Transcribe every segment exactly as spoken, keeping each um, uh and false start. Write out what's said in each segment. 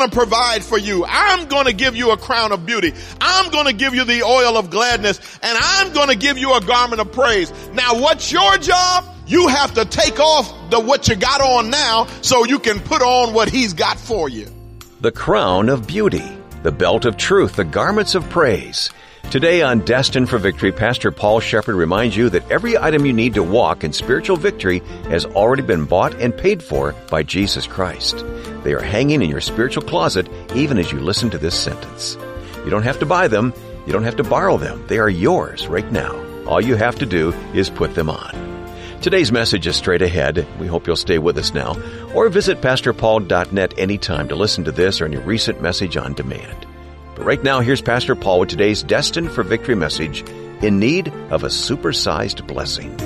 going to provide for you. I'm going to give you a crown of beauty. I'm going to give you the oil of gladness, and I'm going to give you a garment of praise. Now, what's your job? You have to take off the what you got on now so you can put on what he's got for you. The crown of beauty, the belt of truth, the garments of praise. Today on Destined for Victory, Pastor Paul Shepherd reminds you that every item you need to walk in spiritual victory has already been bought and paid for by Jesus Christ. They are hanging in your spiritual closet even as you listen to this sentence. You don't have to buy them. You don't have to borrow them. They are yours right now. All you have to do is put them on. Today's message is straight ahead. We hope you'll stay with us now, or visit pastor paul dot net anytime to listen to this or any recent message on demand. But right now, here's Pastor Paul with today's Destined for Victory message, In Need of a Supersized Blessing.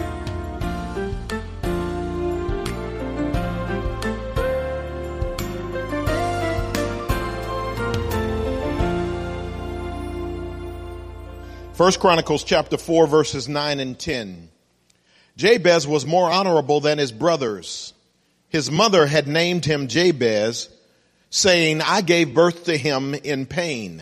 First Chronicles chapter four, verses nine and ten. Jabez was more honorable than his brothers. His mother had named him Jabez, saying, I gave birth to him in pain.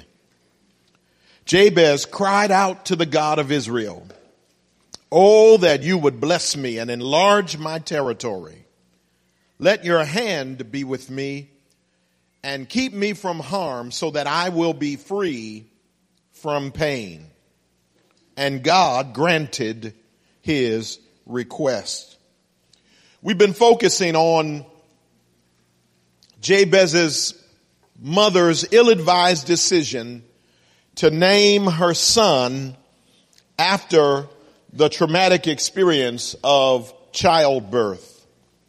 Jabez cried out to the God of Israel, Oh, that you would bless me and enlarge my territory. Let your hand be with me and keep me from harm so that I will be free from pain. And God granted his request. We've been focusing on Jabez's mother's ill-advised decision to name her son after the traumatic experience of childbirth.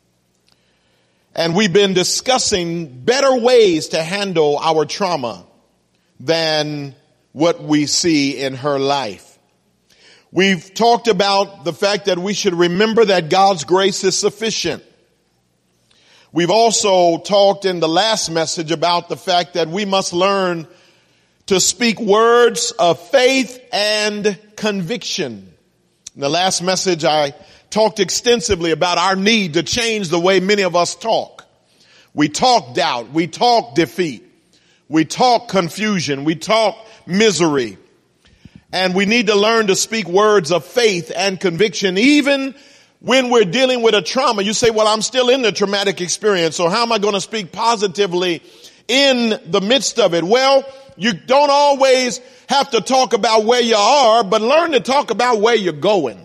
And we've been discussing better ways to handle our trauma than what we see in her life. We've talked about the fact that we should remember that God's grace is sufficient. We've also talked in the last message about the fact that we must learn to speak words of faith and conviction. In the last message, I talked extensively about our need to change the way many of us talk. We talk doubt. We talk defeat. We talk confusion. We talk misery. And we need to learn to speak words of faith and conviction, even when we're dealing with a trauma. You say, well, I'm still in the traumatic experience, so how am I going to speak positively in the midst of it? Well, you don't always have to talk about where you are, but learn to talk about where you're going.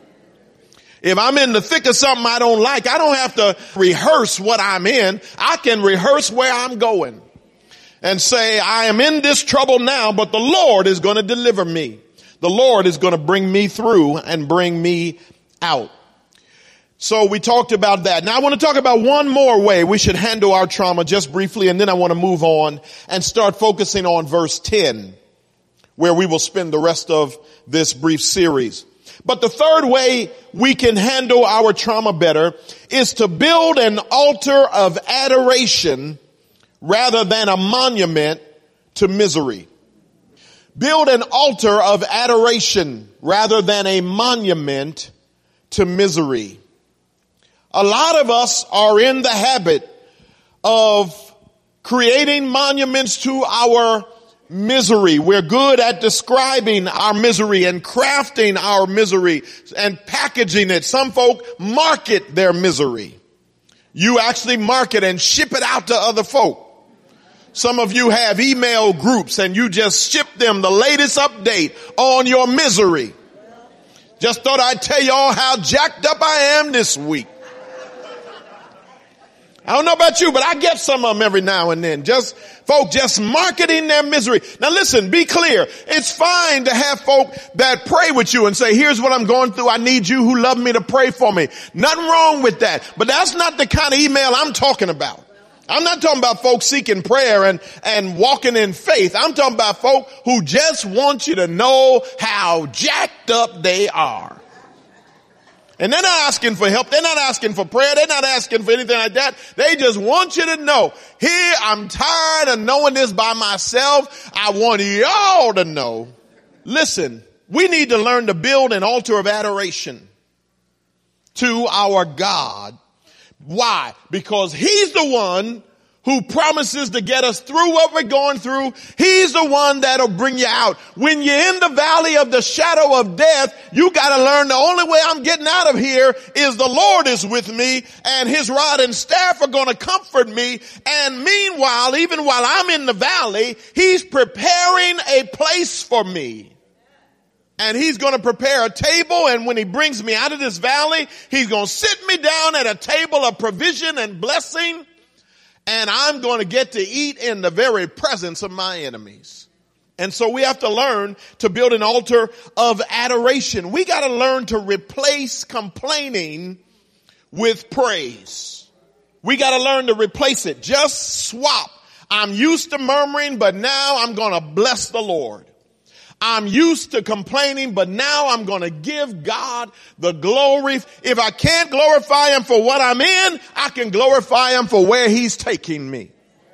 If I'm in the thick of something I don't like, I don't have to rehearse what I'm in. I can rehearse where I'm going and say, I am in this trouble now, but the Lord is going to deliver me. The Lord is going to bring me through and bring me out. So we talked about that. Now I want to talk about one more way we should handle our trauma just briefly, and then I want to move on and start focusing on verse ten, where we will spend the rest of this brief series. But the third way we can handle our trauma better is to build an altar of adoration rather than a monument to misery. Build an altar of adoration rather than a monument to misery. A lot of us are in the habit of creating monuments to our misery. We're good at describing our misery and crafting our misery and packaging it. Some folk market their misery. You actually market and ship it out to other folk. Some of you have email groups and you just ship them the latest update on your misery. Just thought I'd tell y'all how jacked up I am this week. I don't know about you, but I get some of them every now and then. Just folk just marketing their misery. Now listen, be clear. It's fine to have folk that pray with you and say, here's what I'm going through. I need you who love me to pray for me. Nothing wrong with that. But that's not the kind of email I'm talking about. I'm not talking about folks seeking prayer and, and walking in faith. I'm talking about folk who just want you to know how jacked up they are. And they're not asking for help. They're not asking for prayer. They're not asking for anything like that. They just want you to know, here, I'm tired of knowing this by myself. I want y'all to know. Listen, we need to learn to build an altar of adoration to our God. Why? Because he's the one who promises to get us through what we're going through. He's the one that'll bring you out. When you're in the valley of the shadow of death, you got to learn the only way I'm getting out of here is the Lord is with me, and his rod and staff are going to comfort me. And meanwhile, even while I'm in the valley, he's preparing a place for me. And he's going to prepare a table, and when he brings me out of this valley, he's going to sit me down at a table of provision and blessing, and I'm going to get to eat in the very presence of my enemies. And so we have to learn to build an altar of adoration. We got to learn to replace complaining with praise. We got to learn to replace it. Just swap. I'm used to murmuring, but now I'm going to bless the Lord. I'm used to complaining, but now I'm going to give God the glory. If I can't glorify him for what I'm in, I can glorify him for where he's taking me.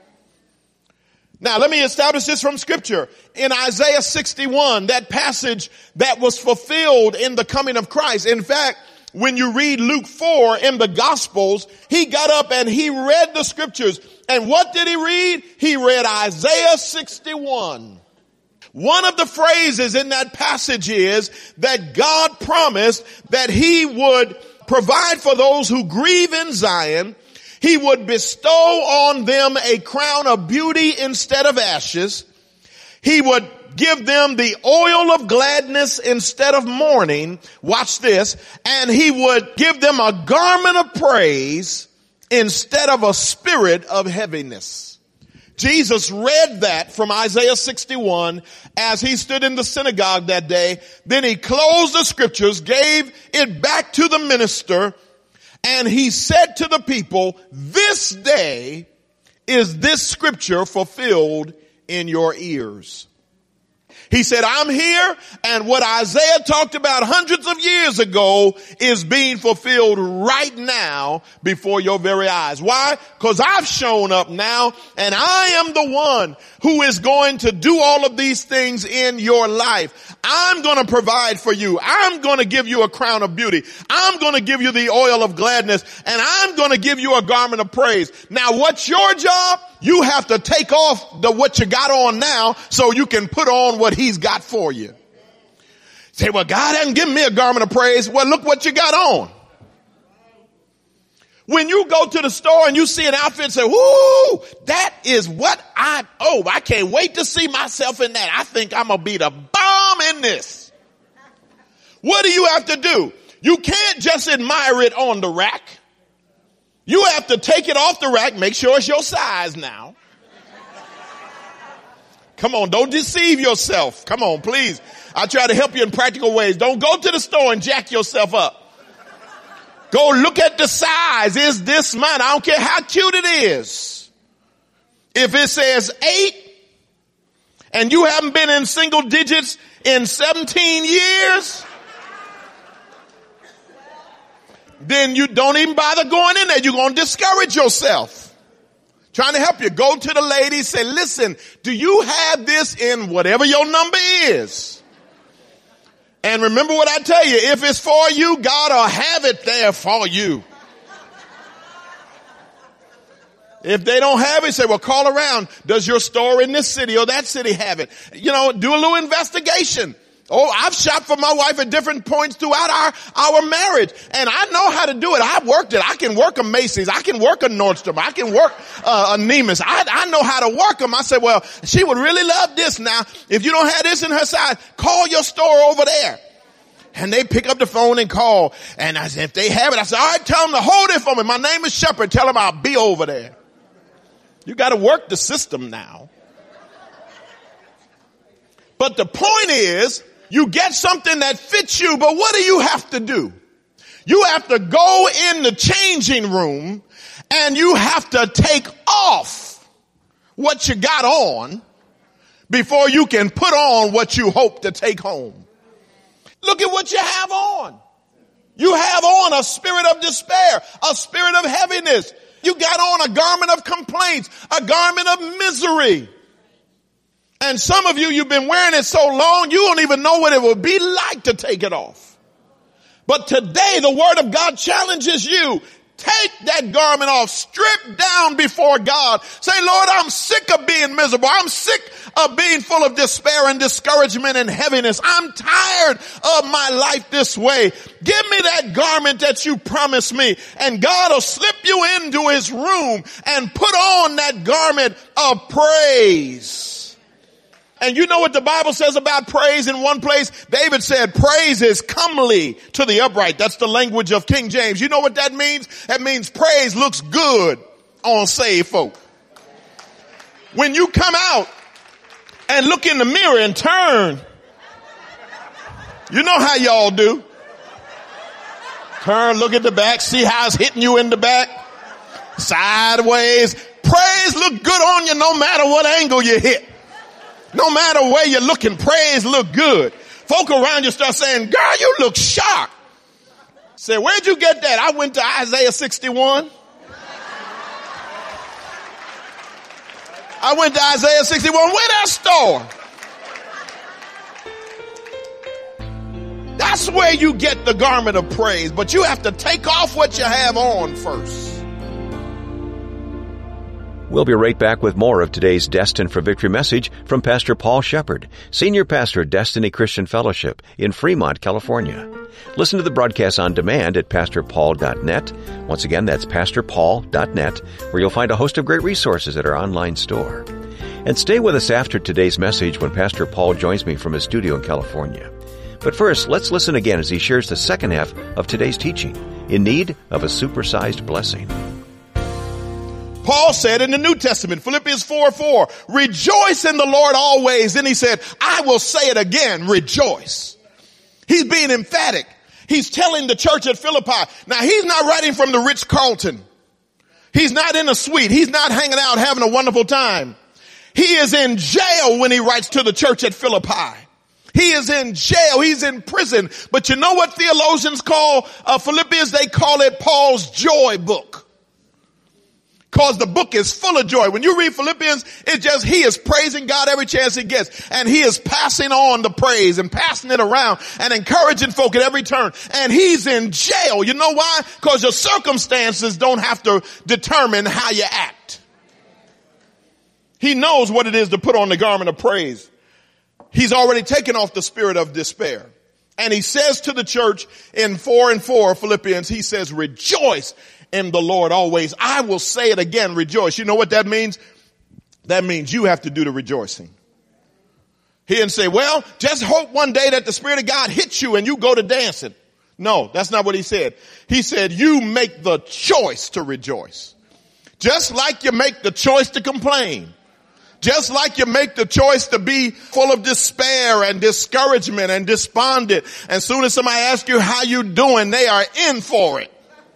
Now, let me establish this from scripture. In Isaiah sixty-one, that passage that was fulfilled in the coming of Christ. In fact, when you read Luke four in the Gospels, he got up and he read the scriptures. And what did he read? He read Isaiah sixty-one. One of the phrases in that passage is that God promised that he would provide for those who grieve in Zion. He would bestow on them a crown of beauty instead of ashes. He would give them the oil of gladness instead of mourning. Watch this. And he would give them a garment of praise instead of a spirit of heaviness. Jesus read that from Isaiah sixty-one as he stood in the synagogue that day. Then he closed the scriptures, gave it back to the minister, and he said to the people, this day is this scripture fulfilled in your ears. He said, I'm here, and what Isaiah talked about hundreds of years ago is being fulfilled right now before your very eyes. Why? Because I've shown up now, and I am the one who is going to do all of these things in your life. I'm going to provide for you. I'm going to give you a crown of beauty. I'm going to give you the oil of gladness, and I'm going to give you a garment of praise. Now, what's your job? You have to take off the what you got on now so you can put on what he's got for you. Say, well, God hasn't given me a garment of praise. Well, look what you got on. When you go to the store and you see an outfit and say, whoo, that is what I, oh, I can't wait to see myself in that. I think I'm going to be the bomb in this. What do you have to do? You can't just admire it on the rack. You have to take it off the rack, make sure it's your size now. Come on, don't deceive yourself. Come on, please. I try to help you in practical ways. Don't go to the store and jack yourself up. Go look at the size. Is this mine? I don't care how cute it is. If it says eight and you haven't been in single digits in seventeen years, then you don't even bother going in there. You're going to discourage yourself. Trying to help you. Go to the lady, say, listen, do you have this in whatever your number is? And remember what I tell you, if it's for you, God will have it there for you. If they don't have it, say, well, call around. Does your store in this city or that city have it? You know, do a little investigation. Oh, I've shopped for my wife at different points throughout our, our marriage. And I know how to do it. I've worked it. I can work a Macy's. I can work a Nordstrom. I can work uh, a Neiman's. I, I know how to work them. I said, well, she would really love this now. If you don't have this in her size, call your store over there. And they pick up the phone and call. And I said, if they have it, I said, all right, tell them to hold it for me. My name is Shepherd. Tell them I'll be over there. You got to work the system now. But the point is, you get something that fits you, but what do you have to do? You have to go in the changing room and you have to take off what you got on before you can put on what you hope to take home. Look at what you have on. You have on a spirit of despair, a spirit of heaviness. You got on a garment of complaints, a garment of misery. And some of you, you've been wearing it so long, you don't even know what it would be like to take it off. But today, the word of God challenges you Take that garment off. Strip down before God. Say, Lord, I'm sick of being miserable. I'm sick of being full of despair and discouragement and heaviness. I'm tired of my life this way. Give me that garment that you promised me. And God will slip you into his room and put on that garment of praise. And you know what the Bible says about praise in one place? David said, praise is comely to the upright. That's the language of King James. You know what that means? That means praise looks good on saved folk. When you come out and look in the mirror and turn, you know how y'all do. Turn, look at the back, see how it's hitting you in the back. Sideways. Praise look good on you no matter what angle you hit. No matter where you're looking, praise look good. Folk around you start saying, girl, you look shocked. Say, where'd you get that? I went to Isaiah sixty-one. I went to Isaiah sixty-one. Where that store? That's where you get the garment of praise, but you have to take off what you have on first. We'll be right back with more of today's Destined for Victory message from Pastor Paul Shepherd, Senior Pastor, Destiny Christian Fellowship in Fremont, California. Listen to the broadcast on demand at pastor paul dot net. Once again, that's pastor paul dot net, where you'll find a host of great resources at our online store. And stay with us after today's message when Pastor Paul joins me from his studio in California. But first, let's listen again as he shares the second half of today's teaching, In Need of a Supersized Blessing. Paul said in the New Testament, Philippians four four, rejoice in the Lord always. Then he said, I will say it again, rejoice. He's being emphatic. He's telling the church at Philippi. Now, he's not writing from the Ritz-Carlton. He's not in a suite. He's not hanging out having a wonderful time. He is in jail when he writes to the church at Philippi. He is in jail. He's in prison. But you know what theologians call uh, Philippians? They call it Paul's joy book. Because the book is full of joy. When you read Philippians, it's just he is praising God every chance he gets. And he is passing on the praise and passing it around and encouraging folk at every turn. And he's in jail. You know why? Because your circumstances don't have to determine how you act. He knows what it is to put on the garment of praise. He's already taken off the spirit of despair. And he says to the church in four and four Philippians, he says, rejoice in the Lord always. I will say it again, rejoice. You know what that means? That means you have to do the rejoicing. He didn't say, well, just hope one day that the Spirit of God hits you and you go to dancing. No, that's not what he said. He said, you make the choice to rejoice. Just like you make the choice to complain. Just like you make the choice to be full of despair and discouragement and despondent. As soon as somebody asks you how you doing, they are in for it.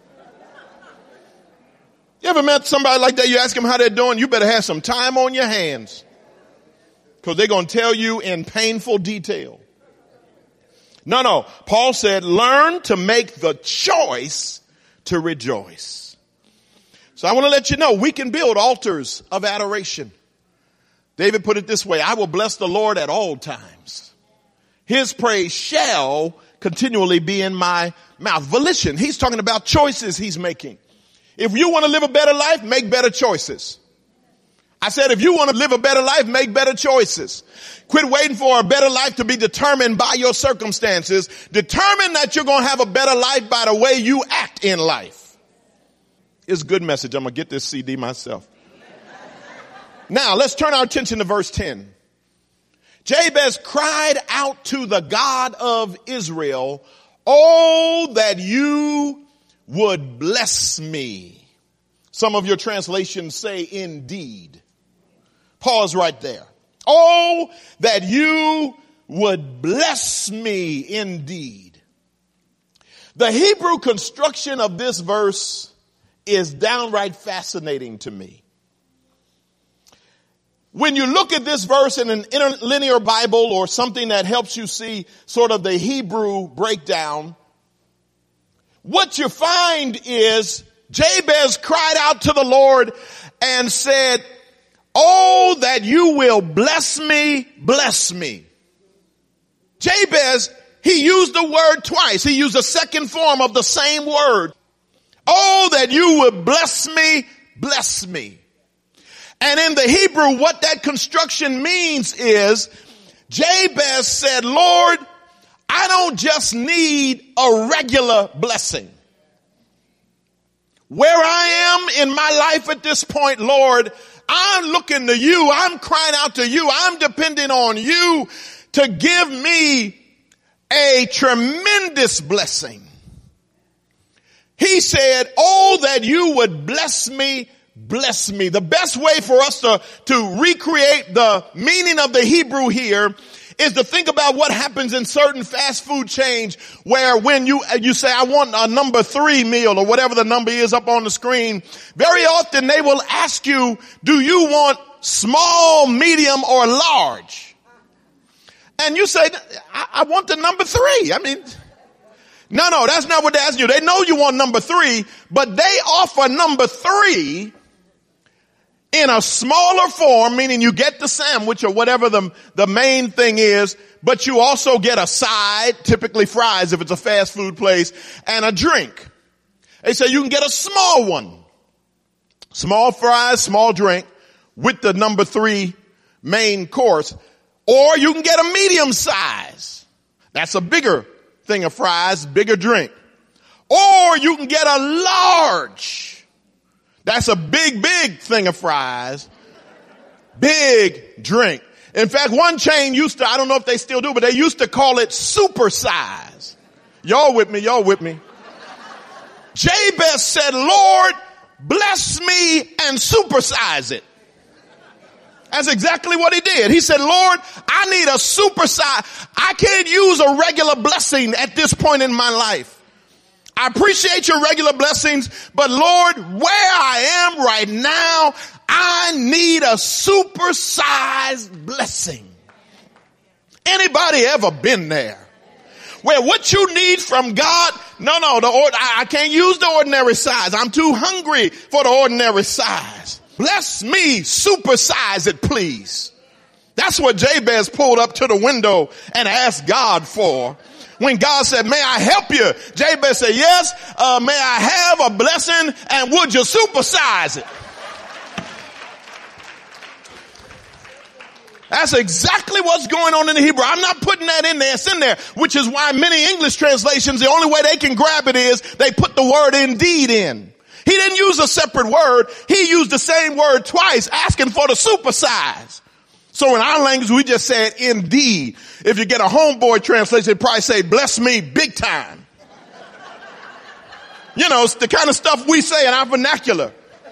You ever met somebody like that? You ask them how they're doing, you better have some time on your hands. Because they're going to tell you in painful detail. No, no. Paul said, learn to make the choice to rejoice. So I want to let you know, we can build altars of adoration. David put it this way, I will bless the Lord at all times. His praise shall continually be in my mouth. Volition. He's talking about choices he's making. If you want to live a better life, make better choices. I said, if you want to live a better life, make better choices. Quit waiting for a better life to be determined by your circumstances. Determine that you're going to have a better life by the way you act in life. It's a good message. I'm going to get this C D myself. Now, let's turn our attention to verse ten. Jabez cried out to the God of Israel, oh, that you would bless me. Some of your translations say indeed. Pause right there. Oh, that you would bless me indeed. The Hebrew construction of this verse is downright fascinating to me. When you look at this verse in an interlinear Bible or something that helps you see sort of the Hebrew breakdown, what you find is Jabez cried out to the Lord and said, oh, that you will bless me, bless me. Jabez, he used the word twice. He used a second form of the same word. Oh, that you would bless me, bless me. And in the Hebrew, what that construction means is Jabez said, Lord, I don't just need a regular blessing. Where I am in my life at this point, Lord, I'm looking to you. I'm crying out to you. I'm depending on you to give me a tremendous blessing. He said, oh, that you would bless me, bless me. The best way for us to, to recreate the meaning of the Hebrew here is to think about what happens in certain fast food chains where when you, you say, I want a number three meal or whatever the number is up on the screen, very often they will ask you, do you want small, medium, or large? And you say, I, I want the number three. I mean, no, no, that's not what they're asking you. They know you want number three, but they offer number three in a smaller form, meaning you get the sandwich or whatever the, the main thing is, but you also get a side, typically fries if it's a fast food place, and a drink. They say you can get a small one. Small fries, small drink with the number three main course. Or you can get a medium size. That's a bigger thing of fries, bigger drink. Or you can get a large. That's a big, big thing of fries, big drink. In fact, one chain used to, I don't know if they still do, but they used to call it super size. Y'all with me, y'all with me. Jabez said, Lord, bless me and supersize it. That's exactly what he did. He said, Lord, I need a super size. I can't use a regular blessing at this point in my life. I appreciate your regular blessings, but Lord, where I am right now, I need a super-sized blessing. Anybody ever been there? Where what you need from God, no, no, the or, I, I can't use the ordinary size. I'm too hungry for the ordinary size. Bless me, supersize it, please. That's what Jabez pulled up to the window and asked God for. When God said, may I help you? Jabez said, yes, uh, may I have a blessing and would you supersize it? That's exactly what's going on in the Hebrew. I'm not putting that in there. It's in there, which is why many English translations, the only way they can grab it is they put the word indeed in. He didn't use a separate word. He used the same word twice, asking for the supersize. So in our language, we just said indeed. If you get a homeboy translation, it'd probably say, bless me big time. You know, it's the kind of stuff we say in our vernacular.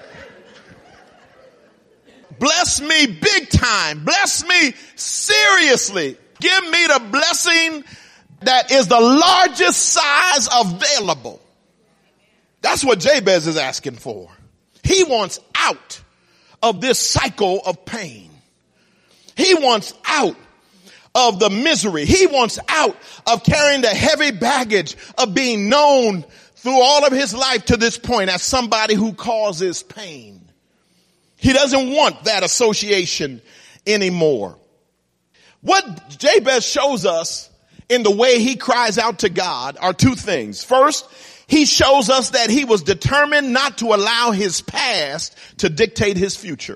Bless me big time. Bless me seriously. Give me the blessing that is the largest size available. That's what Jabez is asking for. He wants out of this cycle of pain. He wants out of the misery. He wants out of carrying the heavy baggage of being known through all of his life to this point as somebody who causes pain. He doesn't want that association anymore. What Jabez shows us in the way he cries out to God are two things. First, he shows us that he was determined not to allow his past to dictate his future.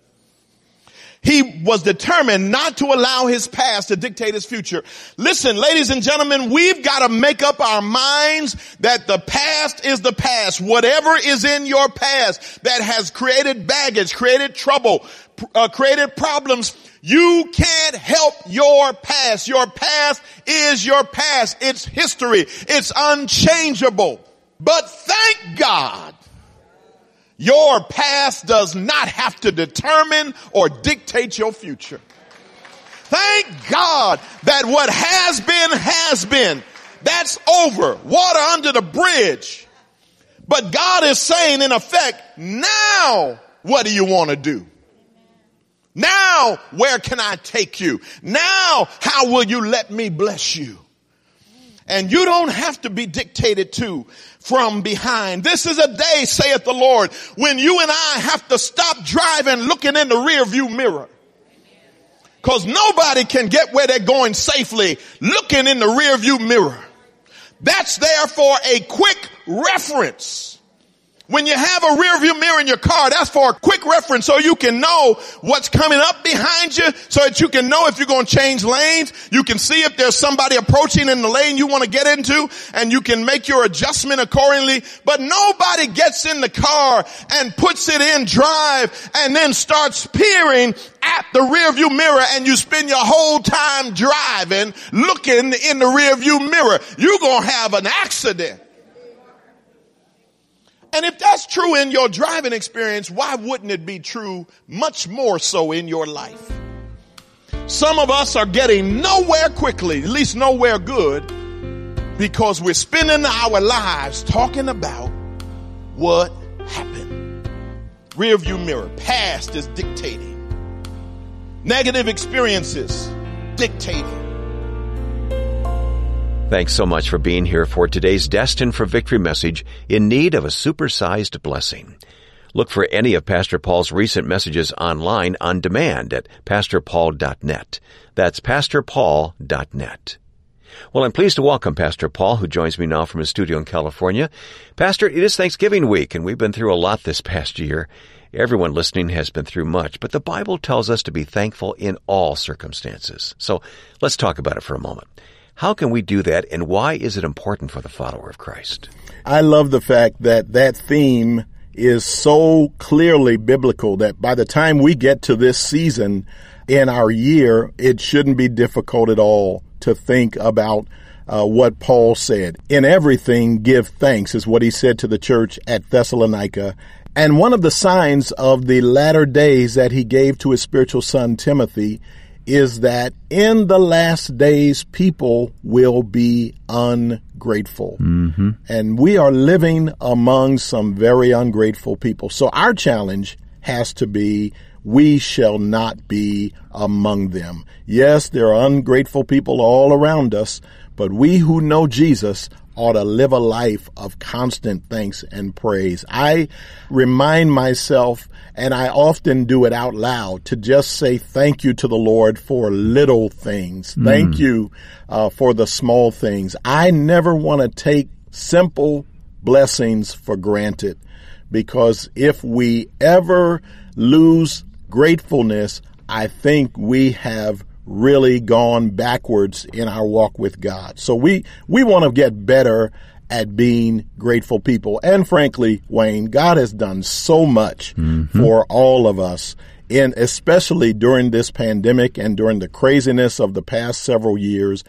He was determined not to allow his past to dictate his future. Listen, ladies and gentlemen, we've got to make up our minds that the past is the past. Whatever is in your past that has created baggage, created trouble, uh, created problems, you can't help your past. Your past is your past. It's history. It's unchangeable. But thank God, your past does not have to determine or dictate your future. Thank God that what has been, has been. That's over. Water under the bridge. But God is saying, in effect, now what do you want to do? Now where can I take you? Now how will you let me bless you? And you don't have to be dictated to from behind. This is a day, saith the Lord, when you and I have to stop driving looking in the rear view mirror. Because nobody can get where they're going safely looking in the rear view mirror. That's there for a quick reference. When you have a rear view mirror in your car, that's for a quick reference so you can know what's coming up behind you, so that you can know if you're going to change lanes. You can see if there's somebody approaching in the lane you want to get into, and you can make your adjustment accordingly. But nobody gets in the car and puts it in drive and then starts peering at the rear view mirror, and you spend your whole time driving looking in the rear view mirror. You're going to have an accident. And if that's true in your driving experience, why wouldn't it be true much more so in your life? Some of us are getting nowhere quickly, at least nowhere good, because we're spending our lives talking about what happened. Rear view mirror, past is dictating. Negative experiences dictating. Thanks so much for being here for today's Destined for Victory message, In Need of a Supersized Blessing. Look for any of Pastor Paul's recent messages online on demand at pastor paul dot net. That's pastor paul dot net. Well, I'm pleased to welcome Pastor Paul, who joins me now from his studio in California. Pastor, it is Thanksgiving week, and we've been through a lot this past year. Everyone listening has been through much, but the Bible tells us to be thankful in all circumstances. So let's talk about it for a moment. How can we do that, and why is it important for the follower of Christ? I love the fact that that theme is so clearly biblical that by the time we get to this season in our year, it shouldn't be difficult at all to think about uh, what Paul said. In everything, give thanks is what he said to the church at Thessalonica. And one of the signs of the latter days that he gave to his spiritual son, Timothy, is that in the last days, people will be ungrateful. Mm-hmm. And we are living among some very ungrateful people. So our challenge has to be, we shall not be among them. Yes, there are ungrateful people all around us, but we who know Jesus ought to live a life of constant thanks and praise. I remind myself, and I often do it out loud, to just say thank you to the Lord for little things. Mm. Thank you uh, for the small things. I never want to take simple blessings for granted, because if we ever lose gratefulness, I think we have really gone backwards in our walk with God. So we, we want to get better at being grateful people. And frankly, Wayne, God has done so much mm-hmm. for all of us, and especially during this pandemic and during the craziness of the past several years.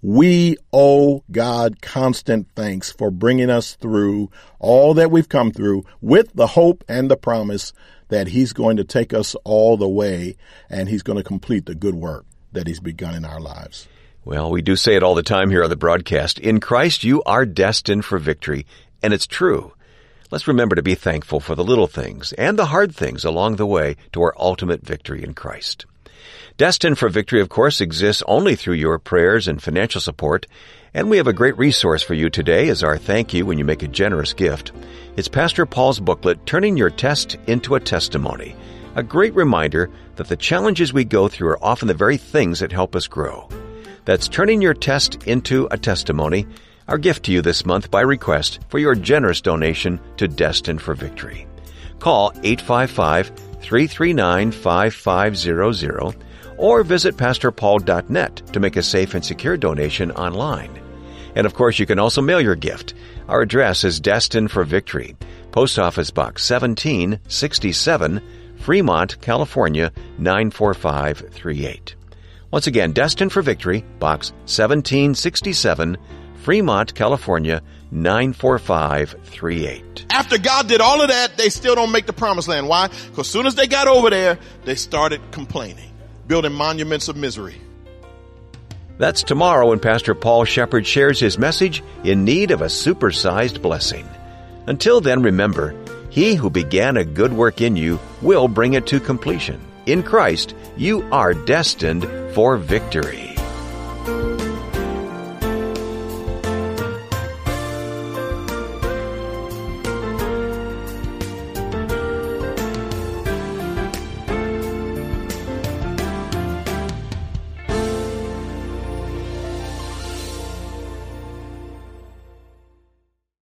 We owe God constant thanks for bringing us through all that we've come through, with the hope and the promise that He's going to take us all the way, and He's going to complete the good work that He's begun in our lives. Well, we do say it all the time here on the broadcast. In Christ, you are destined for victory, and it's true. Let's remember to be thankful for the little things and the hard things along the way to our ultimate victory in Christ. Destined for Victory, of course, exists only through your prayers and financial support, and we have a great resource for you today as our thank you when you make a generous gift. It's Pastor Paul's booklet, Turning Your Test into a Testimony, a great reminder that the challenges we go through are often the very things that help us grow. That's Turning Your Test into a Testimony, our gift to you this month by request for your generous donation to Destined for Victory. Call eight five five, three three nine, five five zero zero or visit pastor paul dot net to make a safe and secure donation online. And of course, you can also mail your gift. Our address is Destined for Victory, Post Office Box seventeen sixty-seven, Fremont, California, nine four five three eight. Once again, Destined for Victory, Box seventeen sixty-seven, Fremont, California, nine four five three eight. After God did all of that, they still don't make the promised land. Why? Because as soon as they got over there, they started complaining, building monuments of misery. That's tomorrow when Pastor Paul Shepherd shares his message, In Need of a Supersized Blessing. Until then, remember, He who began a good work in you will bring it to completion. In Christ, you are destined for victory.